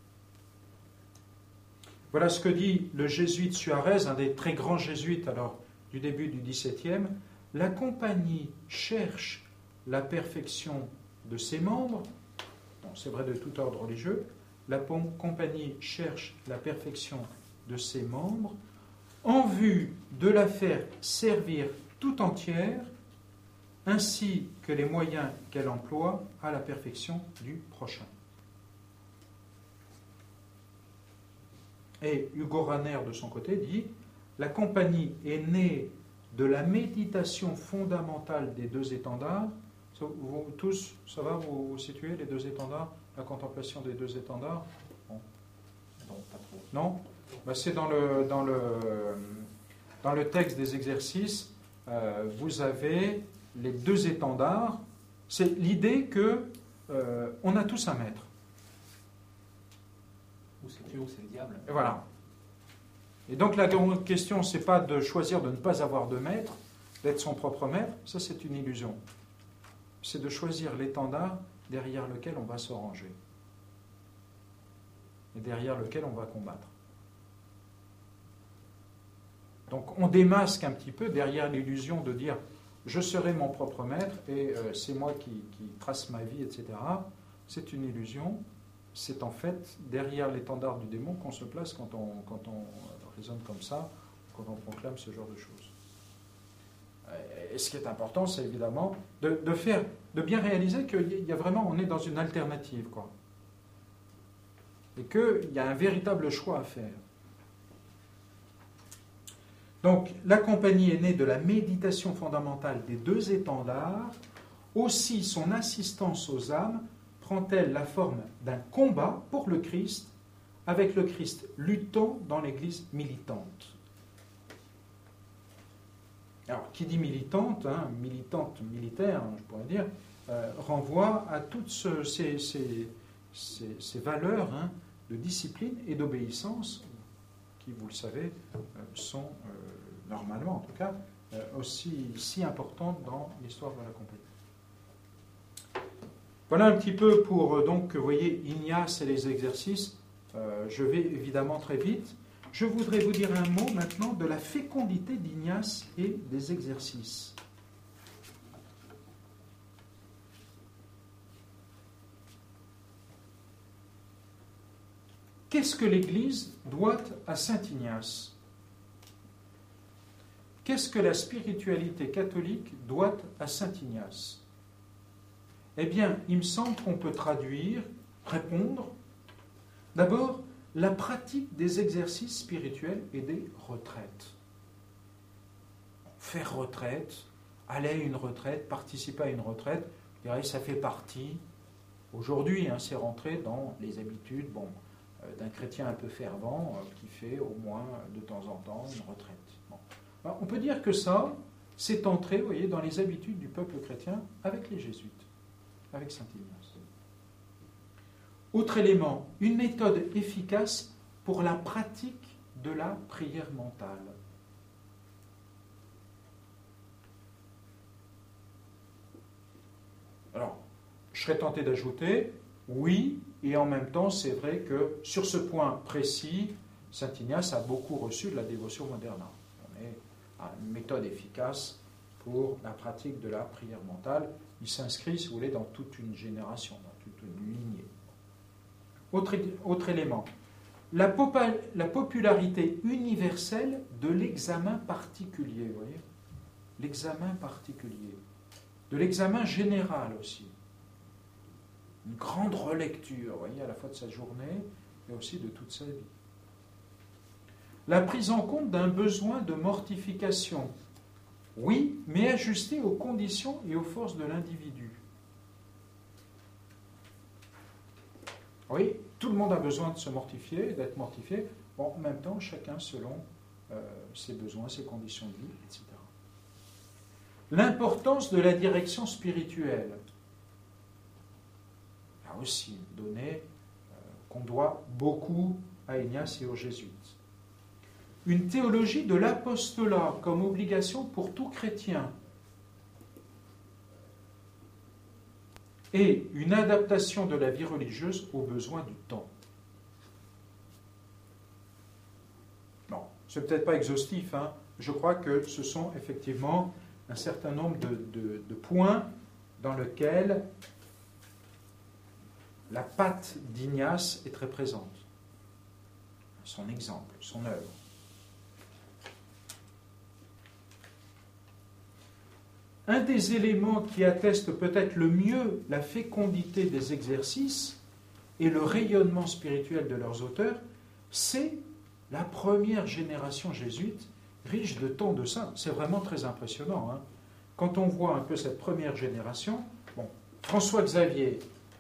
Speaker 1: Voilà ce que dit le jésuite Suarez, un des très grands jésuites alors du début du dix-septième. La compagnie cherche la perfection de ses membres. Bon, c'est vrai de tout ordre religieux. La compagnie cherche la perfection de ses membres en vue de la faire servir tout entière, ainsi que les moyens qu'elle emploie à la perfection du prochain. Et Hugo Ranner, de son côté, dit « La compagnie est née de la méditation fondamentale des deux étendards. » Vous tous, ça va, vous vous situez, les deux étendards, la contemplation des deux étendards? Bon.
Speaker 2: Non, pas trop.
Speaker 1: Non ben, c'est dans le, dans, le, dans le texte des exercices, euh, vous avez les deux étendards. C'est l'idée que euh, on a tous un maître.
Speaker 2: c'est Dieu ou c'est le diable.
Speaker 1: Et voilà. Et donc la grande question, c'est pas de choisir de ne pas avoir de maître, d'être son propre maître, ça c'est une illusion. C'est de choisir l'étendard derrière lequel on va se ranger. Et derrière lequel on va combattre. Donc on démasque un petit peu derrière l'illusion de dire je serai mon propre maître et euh, c'est moi qui, qui trace ma vie, et cetera. C'est une illusion. C'est en fait derrière l'étendard du démon qu'on se place quand on, quand on raisonne comme ça, quand on proclame ce genre de choses. Et ce qui est important, c'est évidemment de, de faire, de bien réaliser qu'il y a vraiment, on est dans une alternative, quoi. Et qu'il y a un véritable choix à faire. Donc, la compagnie est née de la méditation fondamentale des deux étendards. Aussi, son assistance aux âmes prend-elle la forme d'un combat pour le Christ, avec le Christ luttant dans l'Église militante. Alors, qui dit militante, hein, militante militaire, hein, je pourrais dire, euh, renvoie à toutes ce, ces, ces, ces, ces valeurs hein, de discipline et d'obéissance qui, vous le savez, euh, sont, euh, normalement en tout cas, euh, aussi si importantes dans l'histoire de la compagnie. Voilà un petit peu pour, euh, donc, vous voyez, Ignace et les exercices. Euh, je vais évidemment très vite. Je voudrais vous dire un mot maintenant de la fécondité d'Ignace et des exercices. Qu'est-ce que l'Église doit à saint Ignace ? Qu'est-ce que la spiritualité catholique doit à saint Ignace ? Eh bien, il me semble qu'on peut traduire, répondre, d'abord, la pratique des exercices spirituels et des retraites. Faire retraite, aller à une retraite, participer à une retraite, je dirais, ça fait partie, aujourd'hui, hein, c'est rentré dans les habitudes bon, euh, d'un chrétien un peu fervent euh, qui fait au moins de temps en temps une retraite. Bon. Alors, on peut dire que ça, c'est entré, vous voyez, dans les habitudes du peuple chrétien avec les jésuites, avec saint Ignace. Autre élément, une méthode efficace pour la pratique de la prière mentale. Alors, je serais tenté d'ajouter, oui, et en même temps, c'est vrai que sur ce point précis, saint Ignace a beaucoup reçu de la dévotion moderne. On est à une méthode efficace pour la pratique de la prière mentale. Il s'inscrit, si vous voulez, dans toute une génération, dans toute une lignée. Autre, autre élément, la, popa, la popularité universelle de l'examen particulier, vous voyez, l'examen particulier, de l'examen général aussi, une grande relecture, vous voyez, à la fois de sa journée, mais aussi de toute sa vie. La prise en compte d'un besoin de mortification, oui, mais ajusté aux conditions et aux forces de l'individu. Oui, tout le monde a besoin de se mortifier, d'être mortifié. Bon, en même temps, chacun selon euh, ses besoins, ses conditions de vie, et cetera. L'importance de la direction spirituelle. Là aussi, une donnée euh, qu'on doit beaucoup à Ignace et aux jésuites. Une théologie de l'apostolat comme obligation pour tout chrétien. Et une adaptation de la vie religieuse aux besoins du temps. Bon, c'est peut-être pas exhaustif, hein. Je crois que ce sont effectivement un certain nombre de, de, de points dans lesquels la patte d'Ignace est très présente. Son exemple, son œuvre. Un des éléments qui atteste peut-être le mieux la fécondité des exercices et le rayonnement spirituel de leurs auteurs, c'est la première génération jésuite, riche de tant de saints. C'est vraiment très impressionnant. Hein. Quand on voit un peu cette première génération, bon, François Xavier,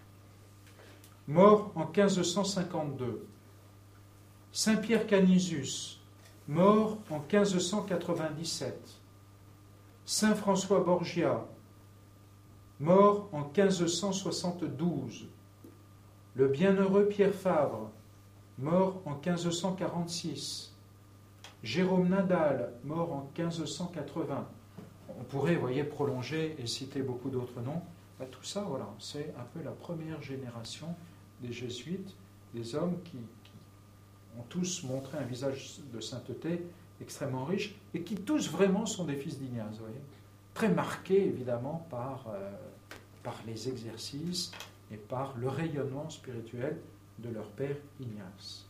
Speaker 1: mort en quinze cent cinquante-deux, Saint-Pierre Canisius, mort en quinze cent quatre-vingt-dix-sept, Saint François Borgia, mort en quinze cent soixante-douze, le bienheureux Pierre Fabre, mort en quinze cent quarante-six. Jérôme Nadal, mort en quinze cent quatre-vingts. On pourrait, vous voyez, prolonger et citer beaucoup d'autres noms. Ben, tout ça, voilà, c'est un peu la première génération des jésuites, des hommes qui, qui ont tous montré un visage de sainteté extrêmement riche et qui tous vraiment sont des fils d'Ignace, vous voyez. Très marqués, évidemment, par, euh, par les exercices et par le rayonnement spirituel de leur père Ignace.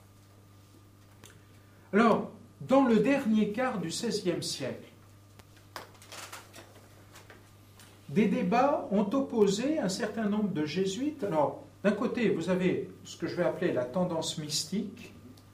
Speaker 1: Alors, dans le dernier quart du seizième siècle, des débats ont opposé un certain nombre de jésuites. Alors, d'un côté, vous avez ce que je vais appeler la tendance mystique,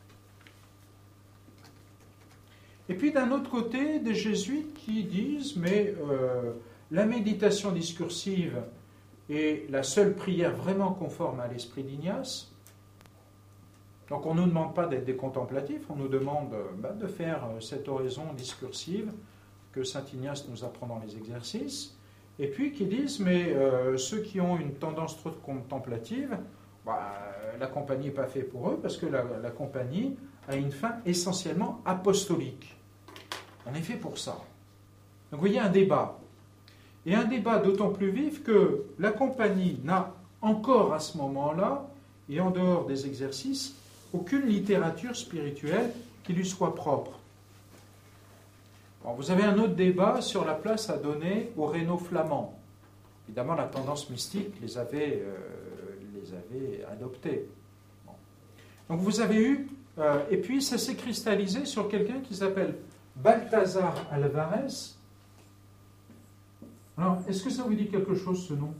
Speaker 1: et puis d'un autre côté, des jésuites qui disent, mais euh, la méditation discursive est la seule prière vraiment conforme à l'esprit d'Ignace. Donc on ne nous demande pas d'être des contemplatifs, on nous demande bah, de faire cette oraison discursive que saint Ignace nous apprend dans les exercices, et puis qui disent, mais euh, ceux qui ont une tendance trop contemplative, bah, la compagnie n'est pas faite pour eux, parce que la, la compagnie a une fin essentiellement apostolique. On est fait pour ça. Donc vous voyez un débat. Et un débat d'autant plus vif que la compagnie n'a encore à ce moment-là, et en dehors des exercices, aucune littérature spirituelle qui lui soit propre. Bon, vous avez un autre débat sur la place à donner aux rénaux flamands. Évidemment, la tendance mystique les avait, euh, les avait adoptés. Bon. Donc vous avez eu, euh, et puis ça s'est cristallisé sur quelqu'un qui s'appelle Balthazar Alvarez. Alors, est-ce que ça vous dit quelque chose, ce nom ?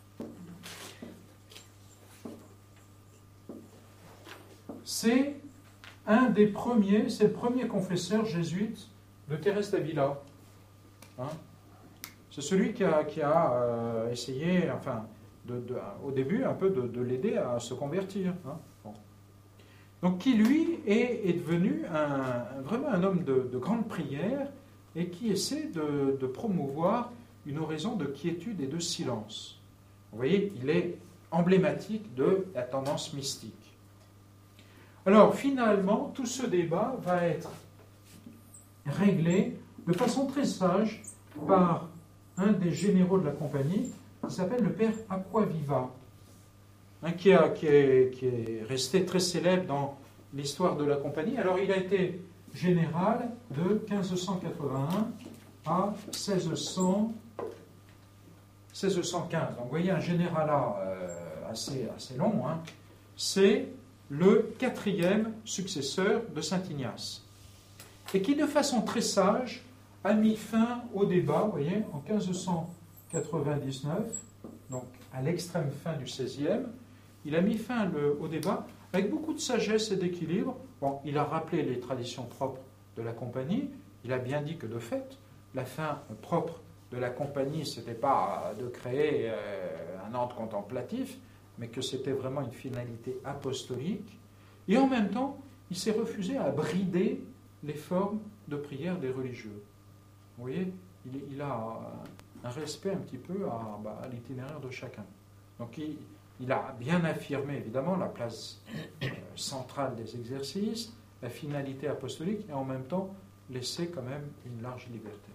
Speaker 1: C'est un des premiers, c'est le premier confesseur jésuite de Thérèse d'Avila. Hein? C'est celui qui a, qui a euh, essayé, enfin, de, de, au début, un peu de, de l'aider à se convertir. Hein? Bon. Donc, qui, lui, est, est devenu un, vraiment un homme de, de grande prière et qui essaie de, de promouvoir une oraison de quiétude et de silence. Vous voyez, il est emblématique de la tendance mystique. Alors, finalement, tout ce débat va être réglé de façon très sage par un des généraux de la compagnie qui s'appelle le père Acquaviva, hein, qui, a, qui, est, qui est resté très célèbre dans l'histoire de la compagnie. Alors, il a été général de quinze cent quatre-vingt-un à seize cents, seize cent quinze. Donc, vous voyez, un généralat euh, assez, assez long. Hein. C'est le quatrième successeur de saint Ignace, et qui, de façon très sage, a mis fin au débat, vous voyez, en quinze cent quatre-vingt-dix-neuf, donc à l'extrême fin du seizième, il a mis fin le, au débat avec beaucoup de sagesse et d'équilibre. Bon, il a rappelé les traditions propres de la compagnie, il a bien dit que, de fait, la fin propre de la compagnie, ce n'était pas de créer euh, un ordre contemplatif, mais que c'était vraiment une finalité apostolique. Et en même temps, il s'est refusé à brider les formes de prière des religieux. Vous voyez, il, il a un respect un petit peu à, bah, à l'itinéraire de chacun. Donc il, il a bien affirmé, évidemment, la place euh, centrale des exercices, la finalité apostolique, et en même temps laissé quand même une large liberté.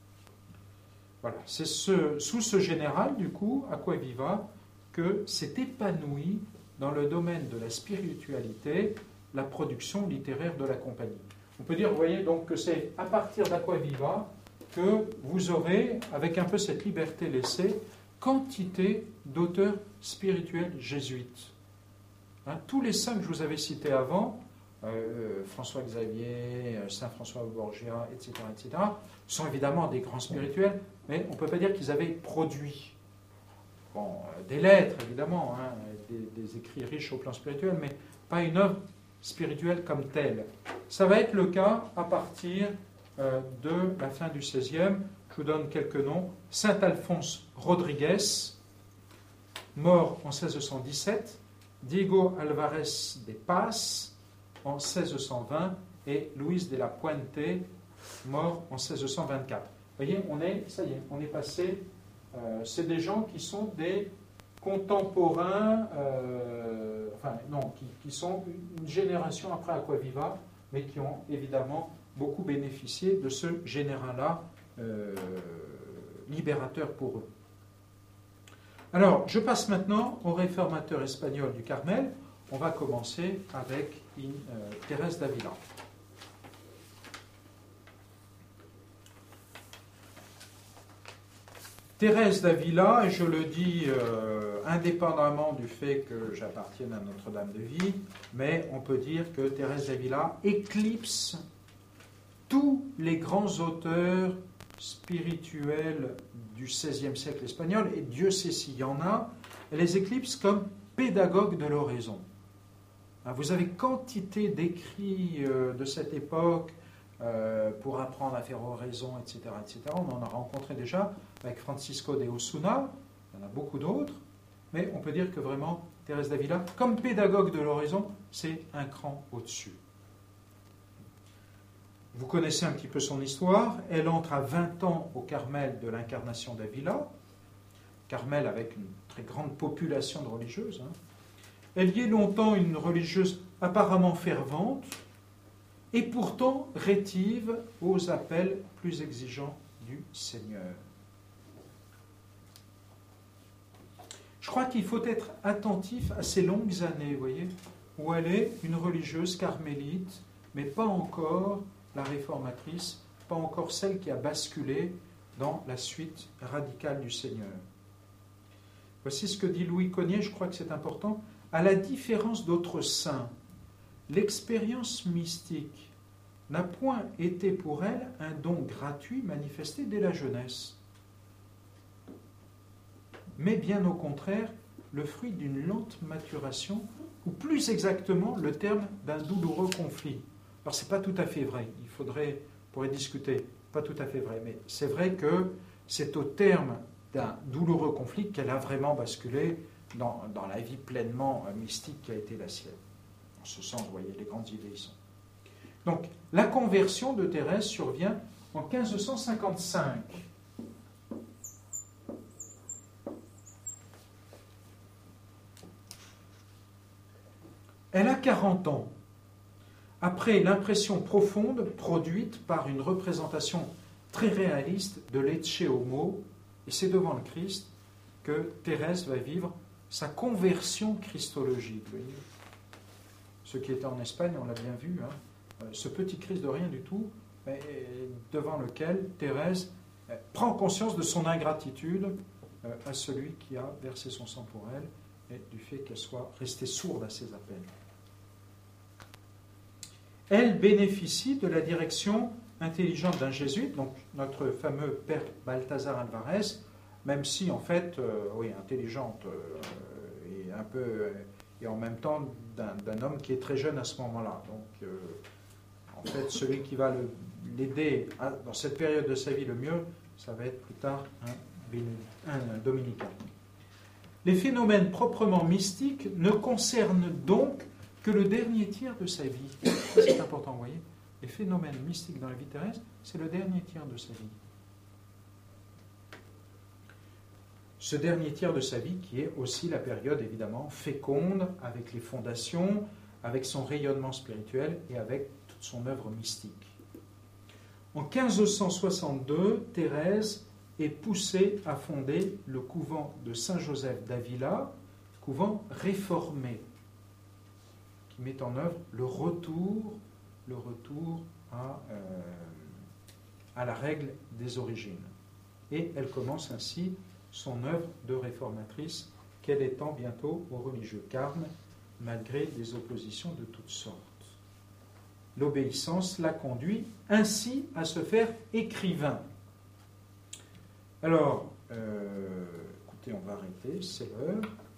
Speaker 1: Voilà, c'est ce, sous ce général, du coup, Acquaviva, que s'est épanouie dans le domaine de la spiritualité la production littéraire de la compagnie. On peut dire, vous voyez, donc que c'est à partir d'Acquaviva que vous aurez, avec un peu cette liberté laissée, quantité d'auteurs spirituels jésuites. Hein, tous les cinq que je vous avais cités avant, euh, François Xavier, Saint François Borgia, et cetera, et cetera, sont évidemment des grands spirituels, mais on ne peut pas dire qu'ils avaient produit. Bon, des lettres, évidemment, hein, des, des écrits riches au plan spirituel, mais pas une œuvre spirituelle comme telle. Ça va être le cas à partir euh, de la fin du seizième. Je vous donne quelques noms. Saint Alphonse Rodriguez, mort en seize cent dix-sept, Diego Alvarez de Paz, en seize cent vingt, et Luis de la Puente, mort en seize cent vingt-quatre. Vous voyez, on est, ça y est, on est passé... Euh, c'est des gens qui sont des contemporains, euh, enfin non, qui, qui sont une génération après Acquaviva, mais qui ont évidemment beaucoup bénéficié de ce général-là euh, libérateur pour eux. Alors, je passe maintenant aux réformateurs espagnols du Carmel. On va commencer avec une, euh, Thérèse d'Avila. Thérèse d'Avila, et je le dis euh, indépendamment du fait que j'appartienne à Notre-Dame de Vie, mais on peut dire que Thérèse d'Avila éclipse tous les grands auteurs spirituels du seizième siècle espagnol, et Dieu sait s'il y en a, elle les éclipse comme pédagogue de l'oraison. Vous avez quantité d'écrits euh, de cette époque euh, pour apprendre à faire oraison, et cetera, et cetera. On en a rencontré déjà avec Francisco de Osuna, il y en a beaucoup d'autres, mais on peut dire que vraiment, Thérèse d'Avila, comme pédagogue de l'oraison, c'est un cran au-dessus. Vous connaissez un petit peu son histoire. Elle entre à vingt ans au Carmel de l'Incarnation d'Avila, Carmel avec une très grande population de religieuses. Hein. Elle y est longtemps une religieuse apparemment fervente, et pourtant rétive aux appels plus exigeants du Seigneur. Je crois qu'il faut être attentif à ces longues années, vous voyez, où elle est une religieuse carmélite, mais pas encore la réformatrice, pas encore celle qui a basculé dans la suite radicale du Seigneur. Voici ce que dit Louis Cogniet, je crois que c'est important. À la différence d'autres saints, l'expérience mystique n'a point été pour elle un don gratuit manifesté dès la jeunesse, mais bien au contraire le fruit d'une lente maturation, ou plus exactement le terme d'un douloureux conflit. Alors c'est pas tout à fait vrai, il faudrait, on pourrait discuter, pas tout à fait vrai, mais c'est vrai que c'est au terme d'un douloureux conflit qu'elle a vraiment basculé dans, dans la vie pleinement euh, mystique qui a été la sienne. En ce sens, vous voyez, les grandes idées y sont. Donc, la conversion de Thérèse survient en quinze cent cinquante-cinq. Elle a quarante ans. Après l'impression profonde produite par une représentation très réaliste de l'Ecce Homo, et c'est devant le Christ que Thérèse va vivre sa conversion christologique. Vous voyez, ceux qui étaient en Espagne, on l'a bien vu, hein, ce petit Christ de rien du tout, mais devant lequel Thérèse prend conscience de son ingratitude à celui qui a versé son sang pour elle, et du fait qu'elle soit restée sourde à ses appels. Elle bénéficie de la direction intelligente d'un jésuite, donc notre fameux père Balthazar Alvarez, même si en fait, euh, oui, intelligente euh, et un peu, euh, et en même temps d'un, d'un homme qui est très jeune à ce moment-là. Donc, euh, en fait, celui qui va le, l'aider à, dans cette période de sa vie le mieux, ça va être plus tard un, un, un dominicain. Les phénomènes proprement mystiques ne concernent donc que le dernier tiers de sa vie. Ça, c'est important, vous voyez. Les phénomènes mystiques dans la vie terrestre, c'est le dernier tiers de sa vie. Ce dernier tiers de sa vie qui est aussi la période, évidemment, féconde, avec les fondations, avec son rayonnement spirituel et avec toute son œuvre mystique. En quinze cent soixante-deux, Thérèse est poussée à fonder le couvent de Saint-Joseph d'Avila, couvent réformé, qui met en œuvre le retour, le retour à, euh, à la règle des origines. Et elle commence ainsi son œuvre de réformatrice qu'elle étend bientôt aux religieux carmes, malgré des oppositions de toutes sortes. L'obéissance la conduit ainsi à se faire écrivain. Alors, euh, écoutez, on va arrêter, c'est l'heure.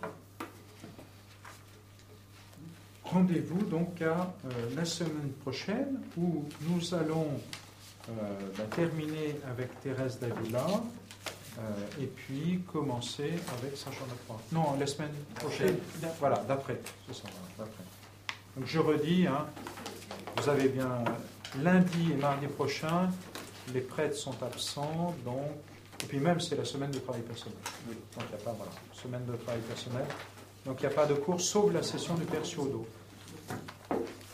Speaker 1: Rendez-vous donc à euh, la semaine prochaine où nous allons euh, bah, terminer avec Thérèse d'Avila euh, et puis commencer avec Saint Jean de Croix. Non, la semaine prochaine. Voilà, d'après. C'est ça, voilà, d'après. Donc je redis, hein, vous avez bien lundi et mardi prochain, les prêtres sont absents, donc Et puis même, c'est la semaine de travail personnel. Oui. Donc il n'y a pas, voilà, semaine de travail personnel. Donc il n'y a pas de cours, sauf la session du Père Ciodo.